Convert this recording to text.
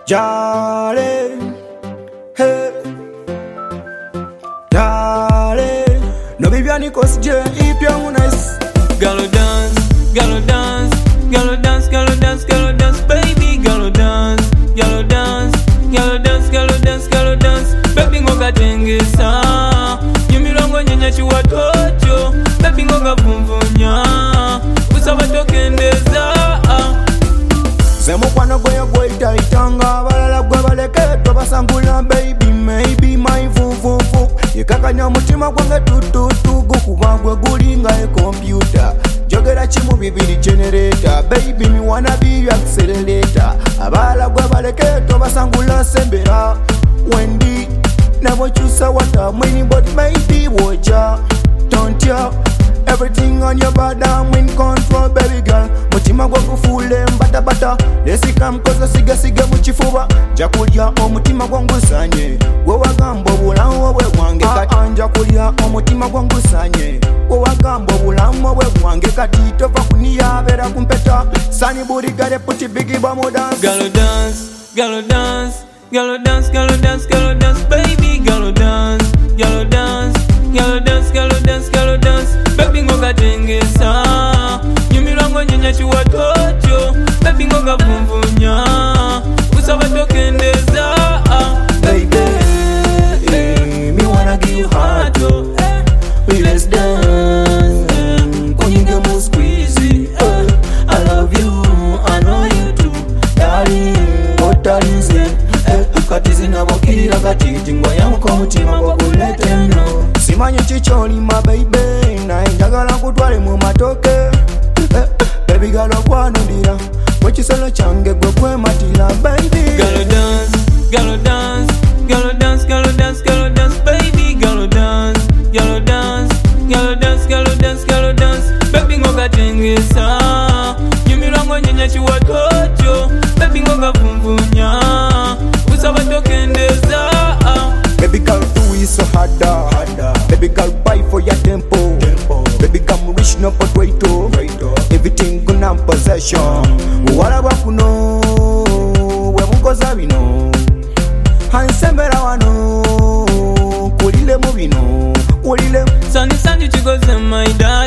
Darling, hey, darling. No baby, I need to if you're nice. Gallo dance, gallo dance, gallo dance, gallo dance, gallo dance, baby, gallo dance, gallo dance, gallo dance, gallo dance, gallo dance, baby ngoga tengesa, yumirongo nyenya chiwatocho, baby ngoga vumvunya, usaba tokendeza. Semo kwano gwe itaitanga, balala gwe baleke tobasangula baby, maybe my vuvuvu. Yekakanya mutima gwange tututugu kuba gwe gulinga e computer. Jogera chimu bibiri generator, baby me wanna be your accelerator. Abala gwe baleke tobasangula sembera. Wendy never choose what I'm winning, but maybe watcha. Don't you? Everything on your body, I'm in control, baby girl. Mutima gwa kufule mbata bata. Lesika mkoza siga muchifuba. Jakulya omutima gwangu sanye. Wewa gambo bulamu bwe bwange kati. Jakulya omutima gwangu sanye. Wewa gambo bulamu bwe bwange kati. Tova kuniya bera kumpeta. Sani buri gare puti bigi ba mo dance. Gallo dance, gallo dance, gallo dance, gallo dance, gallo dance, baby, gallo dance, gallo dance, gallo dance, gallo dance, gallo dance, baby ngoga tengesa, yumirongo nyenya chiwatocho, baby ngoga vumvunya, usaba tokendeza. Baby, me wanna give you heart, oh. Let's dance, kunyinge mu squeeze. I love you, I know you too, darling. Otalinze, katizi na bokira katiti ngwa yamuko mutima gwa kulete no. Simanyi chicholi my baby, na njagala kutwale mu matoke. Baby girl okwanulira, wekisolo change gwe kwematira baby. Gallo dance, gallo dance, gallo dance, gallo dance, gallo dance, baby, gallo dance, gallo dance, gallo dance, gallo dance, gallo dance, baby ngoga tengesa, yumirongo nyenya chiwatocho, baby ngoga vumvunya, usaba tokendeza. Baby girl do it so harder. Baby girl buy for your tempo. Baby come rich no potwaito. Everything gonna possession. Wala wakuno, we mukoza bino. Hansembera wano, kulile mubino, kulile. Sani chigoze my darling.